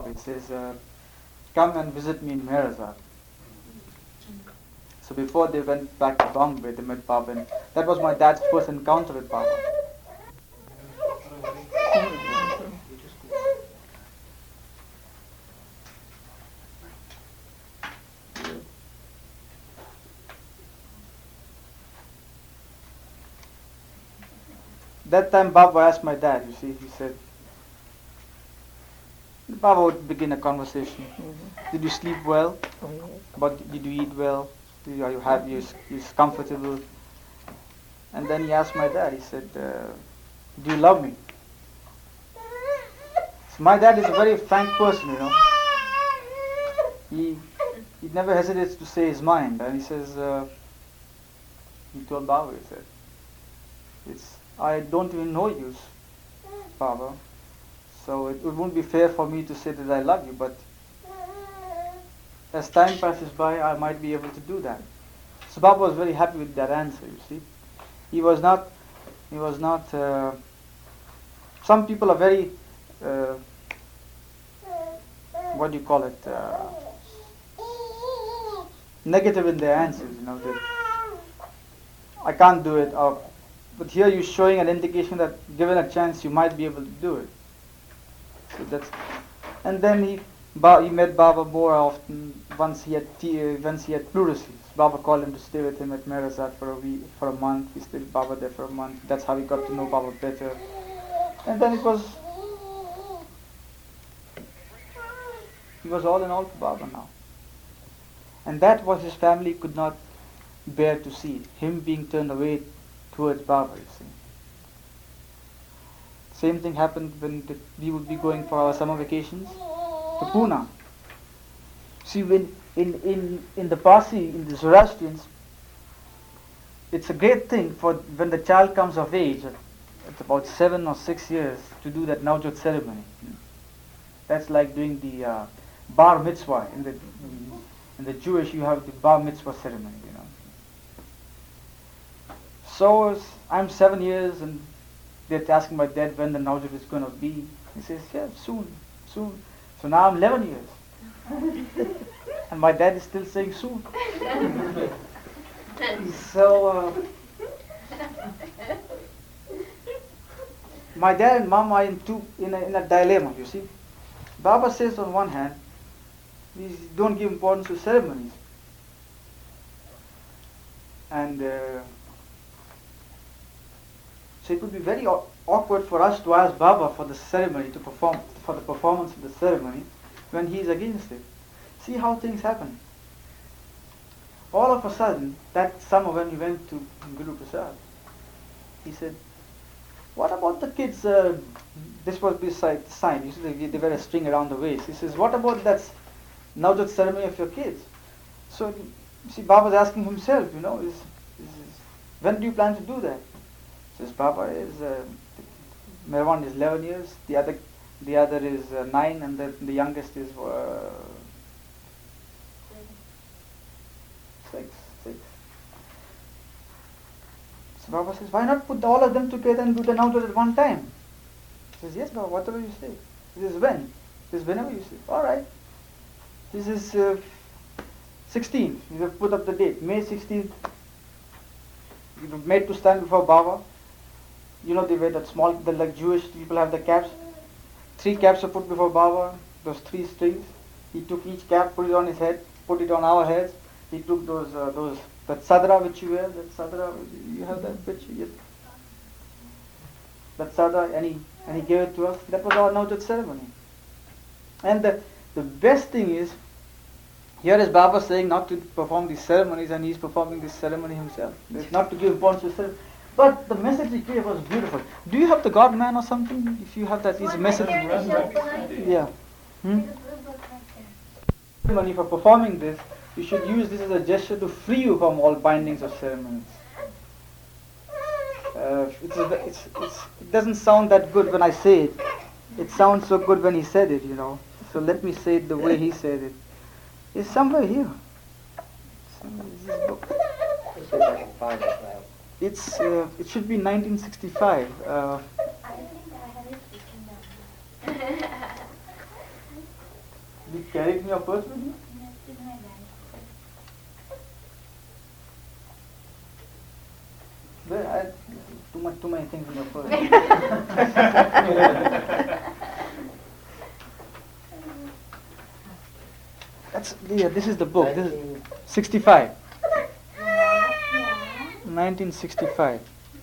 Baba. He says, come and visit me in Meherazad. So before they went back to Bombay, they met Baba, and that was my dad's first encounter with Baba. That time Baba asked my dad, you see, he said, Baba would begin a conversation. Did you sleep well? Oh, yes. But did you eat well? Are you happy? You comfortable? And then he asked my dad, he said, do you love me? So my dad is a very frank person, you know. He never hesitates to say his mind. And he says, he told Baba, he said, I don't even know you, Baba. So it won't be fair for me to say that I love you, but as time passes by, I might be able to do that. So Baba was very happy with that answer, you see. He was not, some people are very, what do you call it, negative in their answers, you know. I can't do it, but here you're showing an indication that given a chance, you might be able to do it. So and then he met Baba more often once he had pleurisy. Baba called him to stay with him at Meherazad for a month. He stayed with Baba there for a month. That's how he got to know Baba better. And then he was all in all to Baba now. And that was his family could not bear to see, him being turned away towards Baba, you see. Same thing happened when we would be going for our summer vacations to Pune. See, when in the Parsi, in the Zoroastrians, it's a great thing for when the child comes of age, at about 7 or 6 years, to do that Navjot ceremony. That's like doing the bar mitzvah. In the Jewish, you have the bar mitzvah ceremony, you know. So I'm 7 years, and they're asking my dad when the Navjot is going to be. He says, yeah, soon. So now I'm 11 years. And my dad is still saying soon. So my dad and mom are in a dilemma, you see. Baba says on one hand, we don't give importance to ceremonies. And so it would be very awkward for us to ask Baba for the ceremony, for the performance of the ceremony, when he is against it. See how things happen. All of a sudden, that summer when we went to Guru Prasad, he said, what about the kids, this was beside the sign, you see they wear a string around the waist. He says, what about that Navjot ceremony of your kids? So, see, Baba's asking himself, you know, when do you plan to do that? He says, Baba is, Merwan is 11 years, the other is 9, and the youngest is 6. So Baba says, why not put all of them together and do the Navjot at one time? He says, yes, Baba, whatever you say. He says, when? He says, whenever you say. Alright. This is 16th. You have put up the date. May 16th. You were made to stand before Baba. You know, they wear that small, like Jewish people have the caps. 3 caps are put before Baba, those 3 strings. He took each cap, put it on his head, put it on our heads. He took that sadra which you wear, that sadra, you have that picture? Yes. That sadra, and he gave it to us. That was our Navjot ceremony. And the best thing is, here is Baba saying not to perform these ceremonies, and he's performing this ceremony himself. It's not to give importance to ceremony. But the message he gave was beautiful. Do you have the God man or something? If you have that, his message. Yeah. Ceremony for performing this, you should use this as a gesture to free you from all bindings of ceremonies. It doesn't sound that good when I say it. It sounds so good when he said it, you know. So let me say it the way he said it. It's somewhere here. This book. It should be 1965. You carry it in your purse with you? That's in my bag. Well, too many things in your purse. This is the book. This is 65. 1965.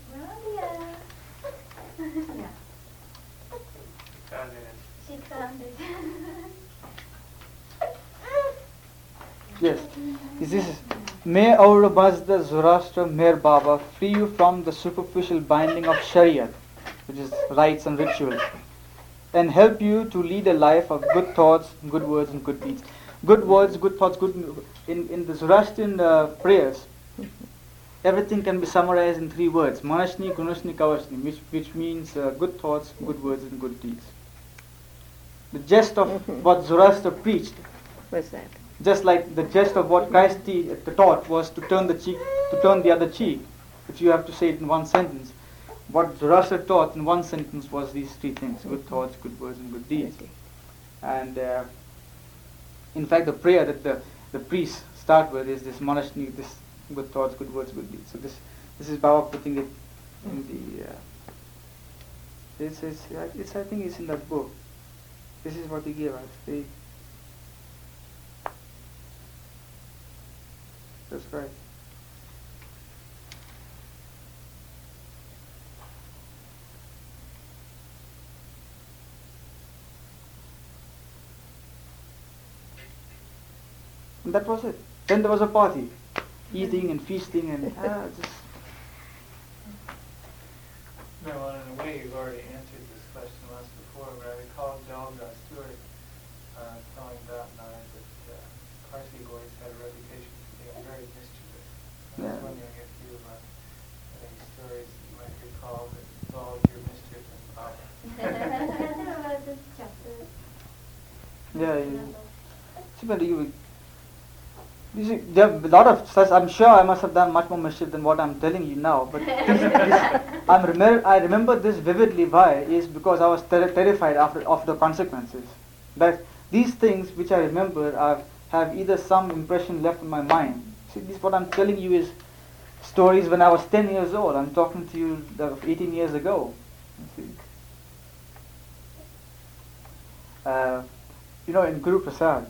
She found it. Yes. This is May Aur Mazda Zoroaster Meher Baba free you from the superficial binding of Shariat, which is rites and rituals, and help you to lead a life of good thoughts, good words, and good deeds. Good words, good thoughts, good. In the Zoroastrian prayers, everything can be summarized in 3 words: Manashni, Gunushni, Kavashni, which means good thoughts, good words, and good deeds. The gist of what Zoroaster preached, What's that? just like the gist of what Christ taught, was to turn the other cheek. If you have to say it in one sentence, what Zoroaster taught in one sentence was these 3 things: good thoughts, good words, and good deeds. And in fact, the prayer that the priests start with is this Manashni, this good thoughts, good words, good deeds. So this is Baba putting it in the. I think it's in that book. This is what he gave us. That's right. And that was it. Then there was a party, eating and feasting and just. No, in a way you've already answered this question once before, but I recall Joel Stewart telling Dot and I that Parsi boys had a reputation for being very mischievous. I was wondering if you have any stories that you might recall that involved your mischief and Baba. See, but you see, there are a lot of such. I'm sure I must have done much more mischief than what I'm telling you now. But I remember this vividly. Why? Is because I was terrified of the consequences. That these things which I remember have either some impression left in my mind. See, this what I'm telling you is stories when I was 10 years old. I'm talking to you 18 years ago. You see. In Guru Prasad,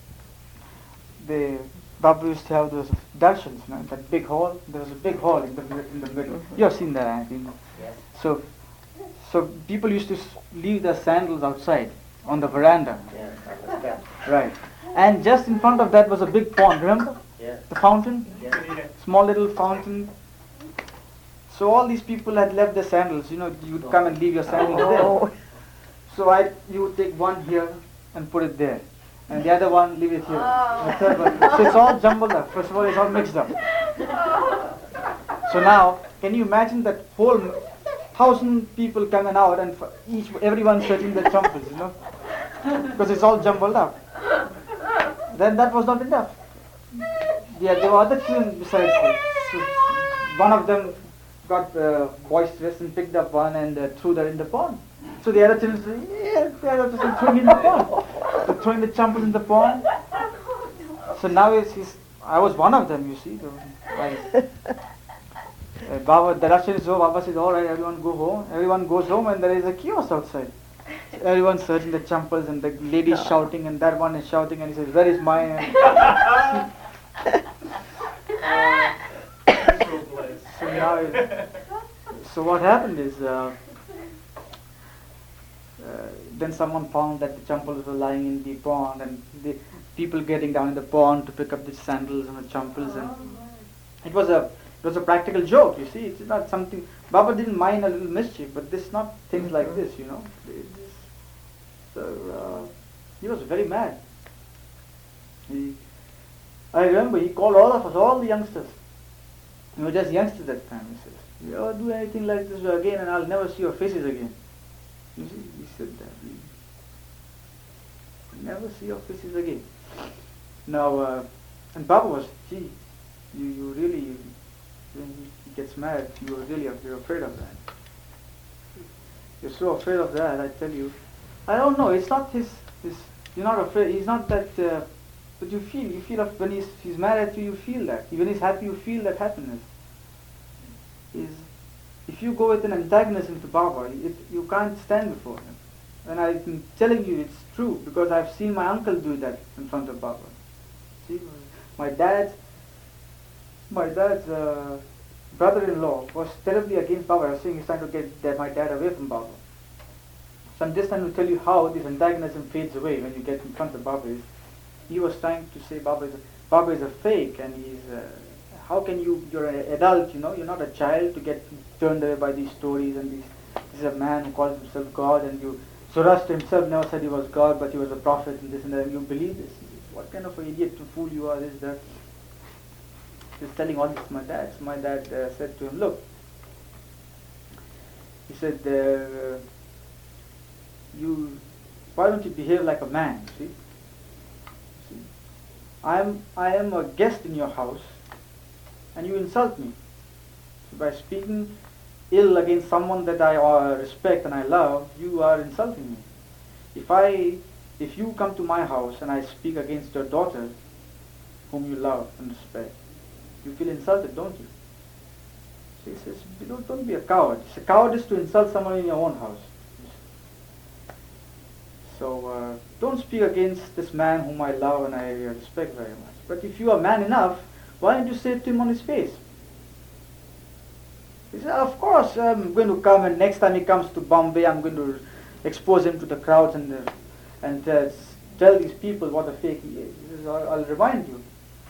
Babu used to have those darshans, that big hall. There was a big hall in the middle. You have seen that, I think. Yes. So people used to leave their sandals outside on the veranda. Yes, on the step. Right. And just in front of that was a big pond. Remember Yes. the fountain? Yes. Small little fountain. So all these people had left their sandals. You would come and leave your sandals there. So you would take one here and put it there. And the other one, leave it here. The third one. So it's all jumbled up. First of all, it's all mixed up. So now, can you imagine that whole 1,000 people coming out and everyone searching their champals, because it's all jumbled up. Then that was not enough. Yeah, there were other children besides this. So one of them got boisterous and picked up one and threw that in the pond. So the other children said, the other children throwing in the pond. So throwing the champals in the pond. So now I was one of them, you see. Baba, the Russian is over. Baba says, all right, everyone go home. Everyone goes home and there is a chaos outside. So everyone's searching the champals and the lady's shouting and that one is shouting and he says, where is mine? So what happened is, then someone found that the champals were lying in the pond and the people getting down in the pond to pick up the sandals and the champals, and it was a practical joke, you see. It's not something, Baba didn't mind a little mischief, but this not things like this, So he was very mad. I remember he called all of us, all the youngsters. We were just youngsters at that time. He said, "You do anything like this again and I'll never see your faces again." You see, he said that. Never see your faces again. Now, and Baba was, you really, when he gets mad, you're afraid of that. You're so afraid of that, I tell you. I don't know, it's not his You're not afraid. He's not that. But you feel when he's mad at you, you feel that. When he's happy, you feel that happiness. If you go with an antagonism to Baba, you can't stand before him. And I'm telling you, it's true because I've seen my uncle do that in front of Baba. See, my dad's brother-in-law was terribly against Baba. I was saying he's trying to get my dad away from Baba. So I'm just trying to tell you how this antagonism fades away when you get in front of Baba. He was trying to say Baba is a fake, and how can you're an adult, you're not a child to get turned away by these stories and this is a man who calls himself God, and Zoroaster himself never said he was God, but he was a prophet and this and that, and you believe this. What kind of an idiot to fool you are, this, that. He's telling all this to my dad. So my dad said to him, look, he said, why don't you behave like a man, see? I am a guest in your house, and you insult me. So by speaking ill against someone that I respect and I love, you are insulting me. If you come to my house and I speak against your daughter, whom you love and respect, you feel insulted, don't you? So he says, don't be a coward. It's a cowardice to insult someone in your own house. So don't speak against this man whom I love and I respect very much. But if you are man enough, why don't you say it to him on his face? He said, of course I'm going to come, and next time he comes to Bombay, I'm going to expose him to the crowds and tell these people what a fake he is. He says, I'll remind you.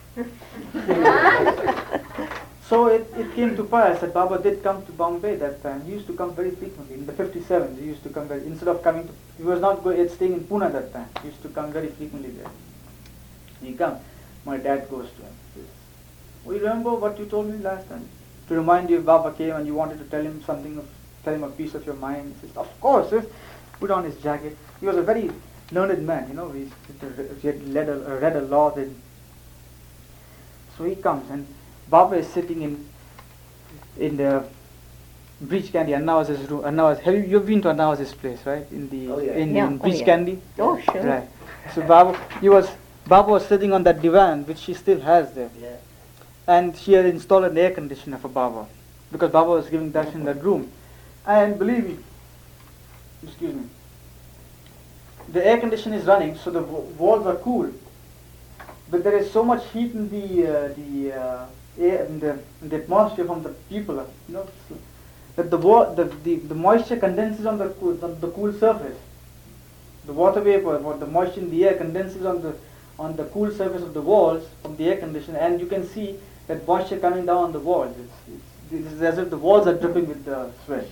So it came to pass that Baba did come to Bombay that time. He used to come very frequently. In the 57s, he used to come instead of coming to, he was not staying in Pune that time. He used to come very frequently there. He comes. My dad goes to him. He says, "We remember what you told me last time? To remind you, Baba came and you wanted to tell him something, tell him a piece of your mind." He says, "Of course." Put on his jacket. He was a very learned man, he had read a lot. So he comes, and Baba is sitting in the Breach Candy. Annawaz's room. You've been to Annawaz's place, right? In Breach Candy. Oh, sure. Right. So Baba was sitting on that divan, which she still has there. Yeah. And she had installed an air conditioner for Baba, because Baba was giving darshan in that room. And believe me, the air conditioner is running, so the walls are cool. But there is so much heat in the air, in the atmosphere from the people, that the moisture condenses on the cool surface. The water vapor, or the moisture in the air condenses on the cool surface of the walls from the air conditioner, and you can see that moisture coming down on the walls. It's as if the walls are dripping with the sweat.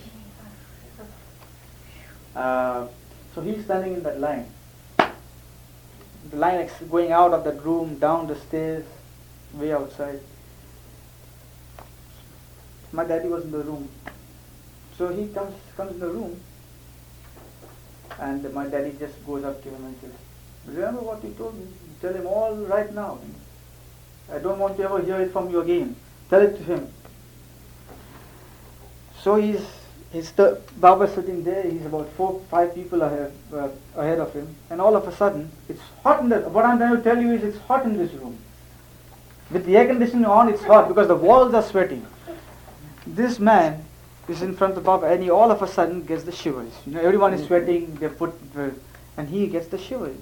So he's standing in that line. The line going out of that room, down the stairs, way outside. My daddy was in the room. So he comes in the room, and my daddy just goes up to him and says, "Remember what you told me? Tell him all right now. I don't want to ever hear it from you again. Tell it to him." So Baba's sitting there. He's about 4-5 people ahead of him, and all of a sudden, it's hot what I'm trying to tell you is it's hot in this room. With the air conditioning on, it's hot because the walls are sweating. This man is in front of Baba, and he all of a sudden gets the shivers. Everyone is sweating, and he gets the shivers.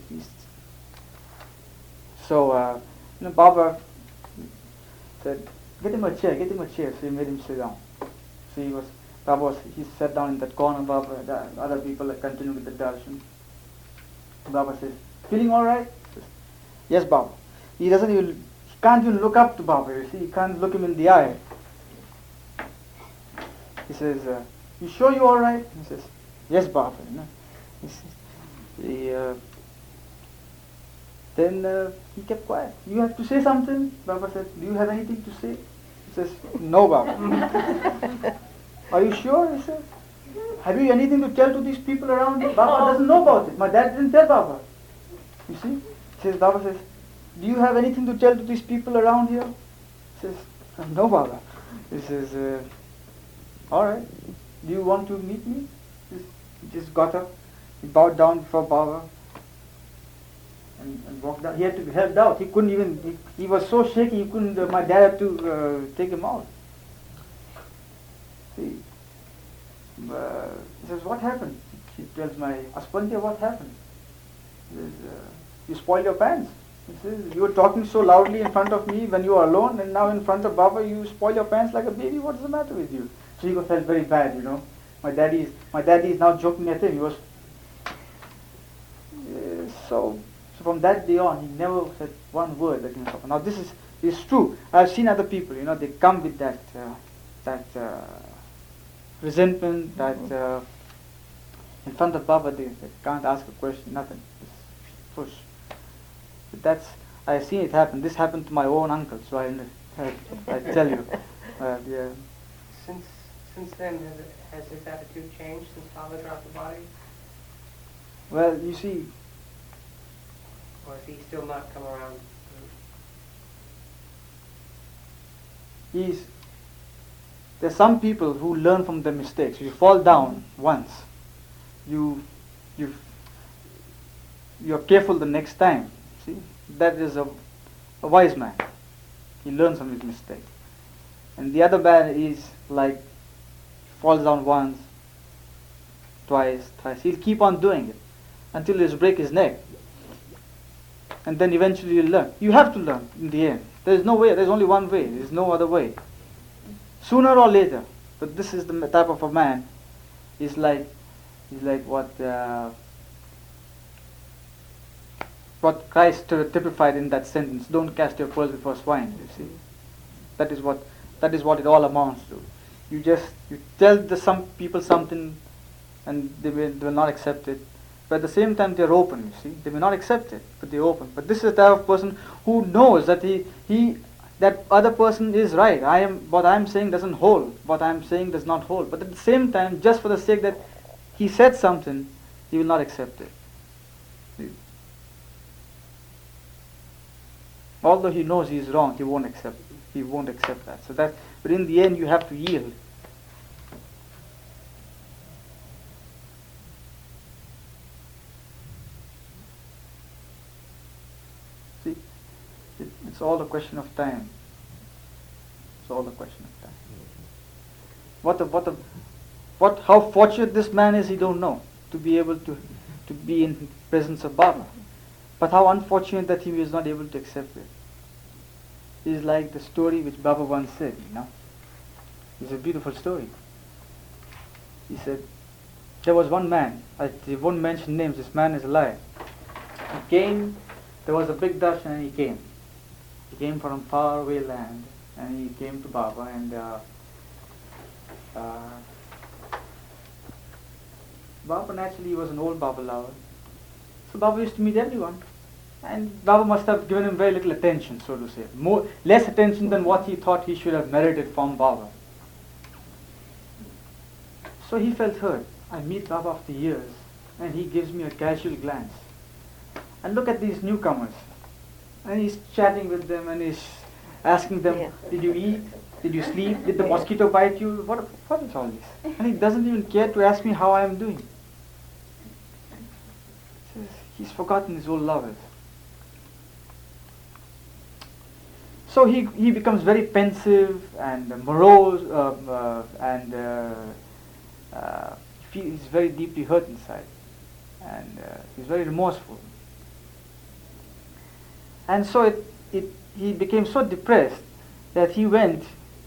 So Baba said, get him a chair. So he made him sit down. So he sat down in that corner. Baba, the other people continued with the darshan. Baba says, "Feeling all right?" Says, "Yes, Baba." He can't even look up to Baba. You see, he can't look him in the eye. He says, "You sure you all right?" He says, "Yes, Baba." Then he kept quiet. "You have to say something?" Baba said, "Do you have anything to say?" He says, "No, Baba." "Are you sure?" He says. "Have you anything to tell to these people around you?" Baba doesn't know about it. My dad didn't tell Baba. You see? Baba says, "Do you have anything to tell to these people around here?" He says, "No, Baba." He says, "All right. Do you want to meet me?" He just got up. He bowed down before Baba. and walked down. He had to be helped out. He couldn't even, he was so shaky, he couldn't, my dad had to take him out. See, he says, what happened? He tells my Aspandya, what happened? He says, you spoiled your pants. He says, you were talking so loudly in front of me when you were alone, and now in front of Baba you spoil your pants like a baby. What's the matter with you? So he felt very bad, you know. My daddy is now joking at him. He was so from that day on, he never said one word against Papa. Now this is true. I've seen other people, you know, they come with that resentment, that in front of Baba they can't ask a question, nothing. Just push. But I've seen it happen. This happened to my own uncle, so I tell you. Yeah. Since then, has his attitude changed since Baba dropped the body? Well, you see, or has he still not come around? There's some people who learn from their mistakes. You fall down once, you're careful the next time. See, that is a wise man. He learns from his mistake. And the other man is like, falls down once, twice, thrice. He'll keep on doing it until he'll break his neck. And then eventually you'll learn. You have to learn in the end. There's no way, there's only one way, there's no other way. Sooner or later. But this is the type of a man. He's like what Christ typified in that sentence, don't cast your pearls before swine, you see. That is what it all amounts to. You tell some people something and they will not accept it. But at the same time they're open, you see. They may not accept it, but they're open. But this is the type of person who knows that that other person is right. What I'm saying doesn't hold. What I'm saying does not hold. But at the same time, just for the sake that he said something, he will not accept it. See? Although he knows he is wrong, he won't accept it. He won't accept that. But in the end, you have to yield. See, it's all a question of time. It's all a question of time. How fortunate this man is, he don't know, to be able to be in the presence of Baba. But how unfortunate that he was not able to accept it. It's like the story which Baba once said, you know. It's a beautiful story. He said, there was one man, I won't mention names, this man is alive. He came, there was a big darshan and he came. He came from far away land and he came to Baba and Baba naturally was an old Baba lover. So Baba used to meet everyone. And Baba must have given him very little attention, so to say. Less attention than what he thought he should have merited from Baba. So he felt hurt. I meet Baba after years and he gives me a casual glance. And look at these newcomers. And he's chatting with them and he's asking them, did you eat? Did you sleep? Did the mosquito bite you? What is all this? And he doesn't even care to ask me how I am doing. He's forgotten his old lovers. So he becomes very pensive and morose and he's very deeply hurt inside and he's very remorseful. And so he became so depressed that he went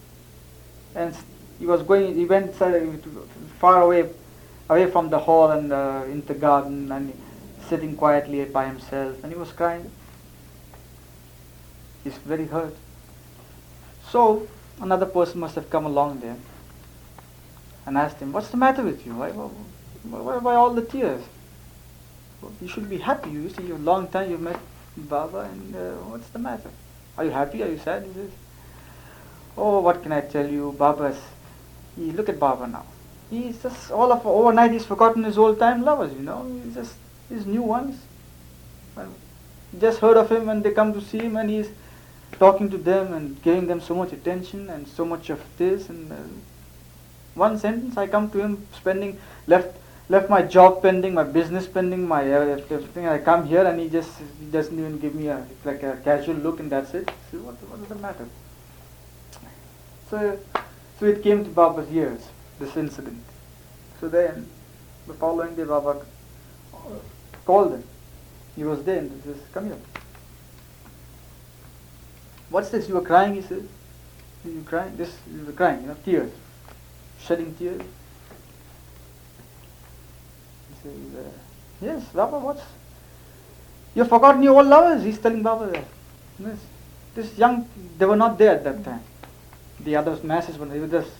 far away from the hall and into the garden and sitting quietly by himself and he was crying. He's very hurt. So another person must have come along there and asked him, what's the matter with you? Why all the tears? Well, you should be happy. You see, a long time you've met Baba and what's the matter? Are you happy? Are you sad? He says, oh, what can I tell you? Look at Baba now. He's just overnight he's forgotten his old time lovers, you know. He's just his new ones. Just heard of him and they come to see him and he's talking to them and giving them so much attention and so much of this and one sentence I come to him left my job pending, my business pending, my everything. I come here and he doesn't even give me like a casual look and that's it. So what does the matter? So it came to Baba's ears, this incident. So then, the following day, Baba called him. He was there and he says, "Come here. What's this? You were crying," he said. "You were crying? You were crying, tears. Shedding tears." He says, "Yes, Baba, what's... You've forgotten your old lovers," he's telling Baba there. Yes. This young, they were not there at that time. The other masses were with us.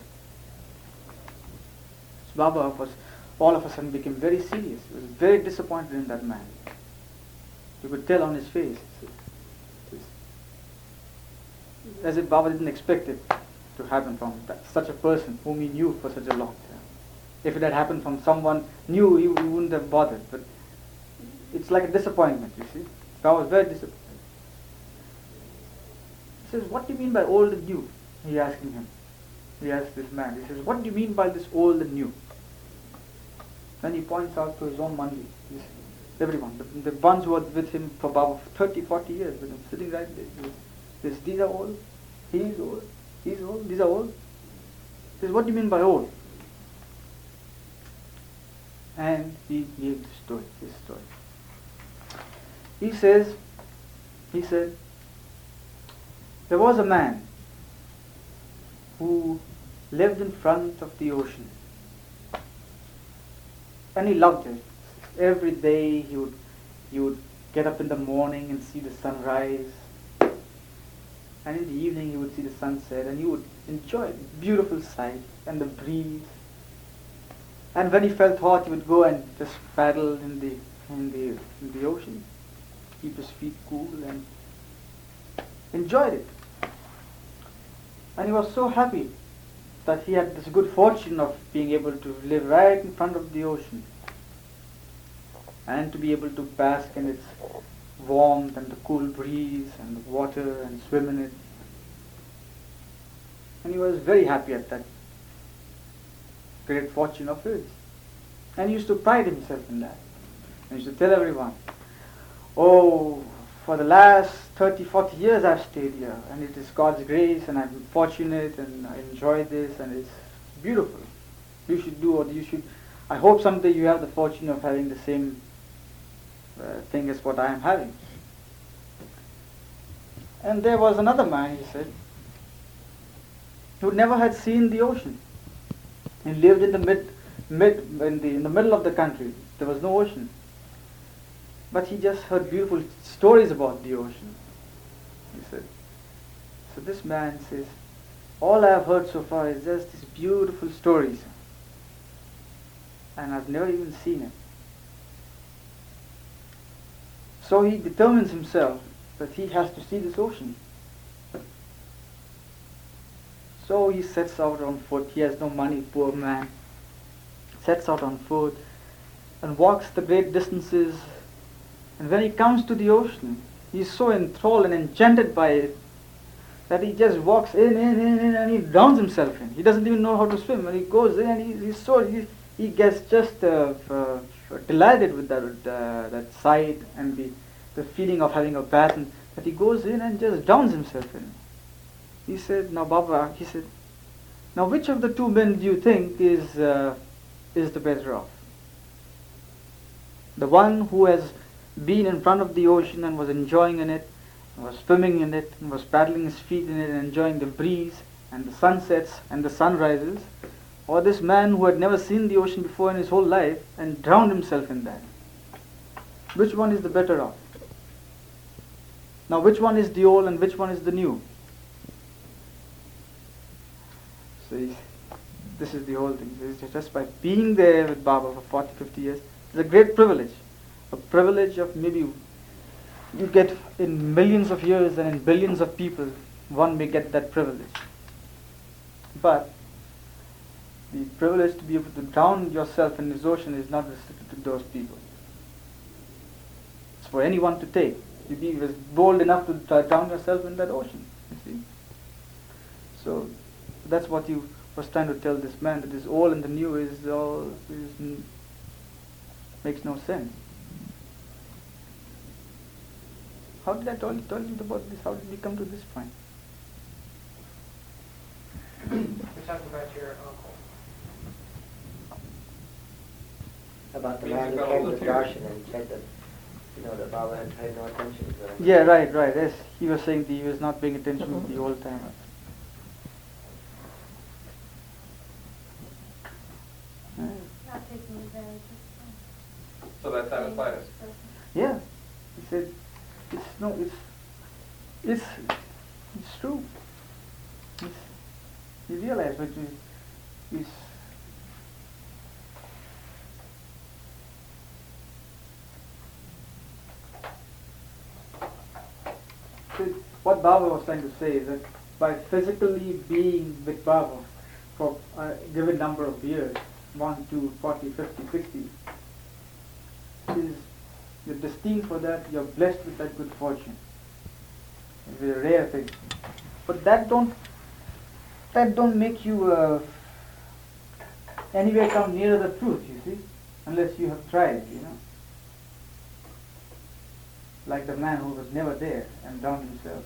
So Baba was, all of a sudden became very serious. He was very disappointed in that man. You could tell on his face. As if Baba didn't expect it to happen from such a person whom he knew for such a long time. If it had happened from someone new, he wouldn't have bothered. But it's like a disappointment, you see. Baba was very disappointed. He says, "What do you mean by old and new?" He asking him. He asked this man. He says, "What do you mean by this old and new?" Then he points out to his own mandi. Everyone, the ones who were with him for Baba for 30, 40 years, with him sitting right there. These are old, he's old, he's old, these are old. He says, "What do you mean by old?" And he gave his story. He said, there was a man who lived in front of the ocean. And he loved it. Every day he would get up in the morning and see the sunrise. And in the evening he would see the sunset and he would enjoy the beautiful sight and the breeze. And when he felt hot, he would go and just paddle in the ocean, keep his feet cool and enjoyed it. And he was so happy that he had this good fortune of being able to live right in front of the ocean and to be able to bask in its warmth and the cool breeze and the water and swim in it. And he was very happy at that great fortune of his. And he used to pride himself in that. And he used to tell everyone, "Oh, for the last 30, 40 years I've stayed here, and it is God's grace, and I'm fortunate, and I enjoy this, and it's beautiful. You should do what you should. I hope someday you have the fortune of having the same thing as what I am having." And there was another man, he said, who never had seen the ocean. He lived in the in the middle of the country. There was no ocean. But he just heard beautiful stories about the ocean. He said. So this man says, "All I have heard so far is just these beautiful stories. And I've never even seen it." So he determines himself that he has to see this ocean. So he sets out on foot. He has no money, poor man. Sets out on foot and walks the great distances. And when he comes to the ocean, he's so enthralled and enchanted by it that he just walks in, and he drowns himself in. He doesn't even know how to swim. When he goes in, and he gets just delighted with that sight and the feeling of having a bath, and that he goes in and just drowns himself in. He said, "Now Baba," he said, "now which of the two men do you think is the better off? The one who has been in front of the ocean and was enjoying in it, and was swimming in it, and was paddling his feet in it and enjoying the breeze and the sunsets and the sunrises, or this man who had never seen the ocean before in his whole life and drowned himself in that? Which one is the better off? Now which one is the old and which one is the new?" So this is the whole thing. Just by being there with Baba for 40, 50 years, it's a great privilege. A privilege of maybe you get in millions of years and in billions of people, one may get that privilege. But the privilege to be able to drown yourself in this ocean is not restricted to those people. It's for anyone to take. You be bold enough to drown yourself in that ocean. You see. So that's what he was trying to tell this man, that this old and the new is Makes no sense. How did I tell you about this? How did we come to this point? We're talking about your uncle. About the man who came to Darshan and said that, that Baba had paid no attention to him. Yeah, right. Yes, he was saying that he was not paying attention the whole time. Not taking advantage of So that satisfied us. Yeah, he said, it's true. You realize what is. So what Baba was trying to say is that by physically being with Baba for a given number of years, 1, 2, 40, 50, 60, you're destined for that, you're blessed with that good fortune. It's a rare thing. But that don't make you anywhere come near the truth, you see, unless you have tried, Like the man who was never there and drowned himself.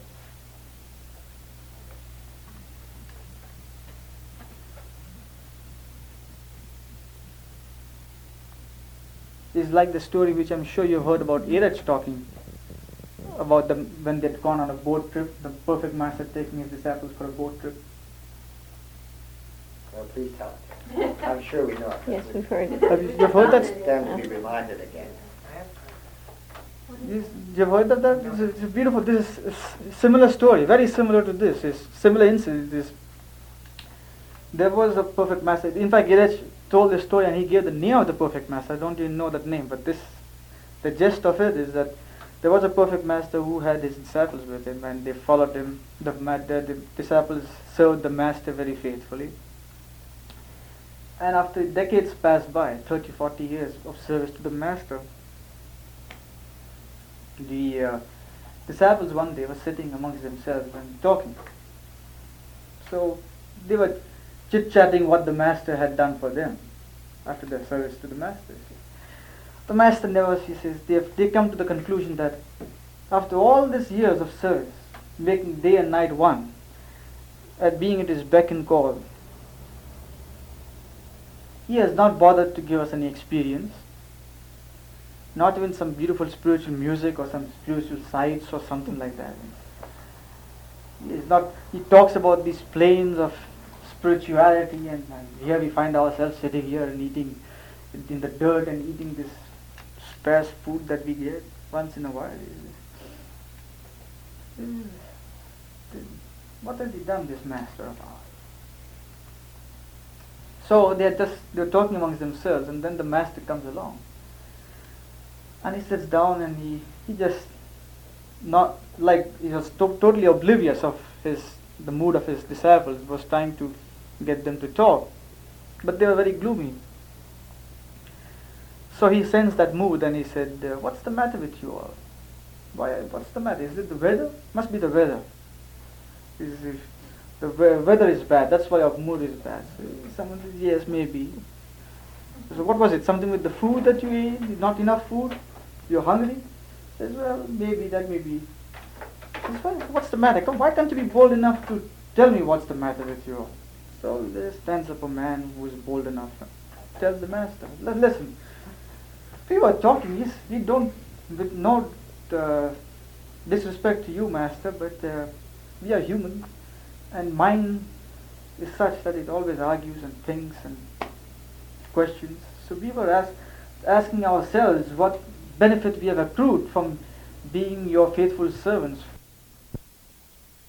It's like the story which I'm sure you've heard about Iraj talking about when they'd gone on a boat trip, the perfect master taking his disciples for a boat trip. Well, please tell us. I'm sure we know it. Yes, we've heard it. You've heard that? Stand to be reminded again. I have You've heard of that? It's a beautiful. This is a similar story, very similar to this. It's similar incident. There was a perfect master. In fact, Giraj told the story and he gave the name of the perfect master. I don't even know that name, but the gist of it is that there was a perfect master who had his disciples with him, and they followed him. The disciples served the master very faithfully. And after decades passed by, 30, 40 years of service to the master, the disciples one day were sitting amongst themselves and talking. So they were chit-chatting what the master had done for them after their service to the master. The master never, he says, they come to the conclusion that after all these years of service, making day and night one, at being at his beck and call, he has not bothered to give us any experience, not even some beautiful spiritual music or some spiritual sights or something like that. He talks about these planes of spirituality, and here we find ourselves sitting here and eating in the dirt and eating this sparse food that we get once in a while. What has he done, this master of ours? So they're talking amongst themselves, and then the master comes along. And he sits down and he just not like he was totally oblivious of the mood of his disciples, was trying to get them to talk, but they were very gloomy. So he sensed that mood and he said, "What's the matter with you all? What's the matter? Is it the weather? Must be the weather. The weather is bad. That's why your mood is bad." So someone says, "Yes, maybe." So what was it? Something with the food that you ate? Not enough food? You're hungry? He says, "Well, maybe that may be." He says, "Well, what's the matter? Why can't you be bold enough to tell me what's the matter with you all?" So there stands up a man who is bold enough to tell the master, "Listen, we were talking. We don't, with no disrespect to you, master, but we are human, and mind is such that it always argues and thinks and questions. So we were asking ourselves what benefit we have accrued from being your faithful servants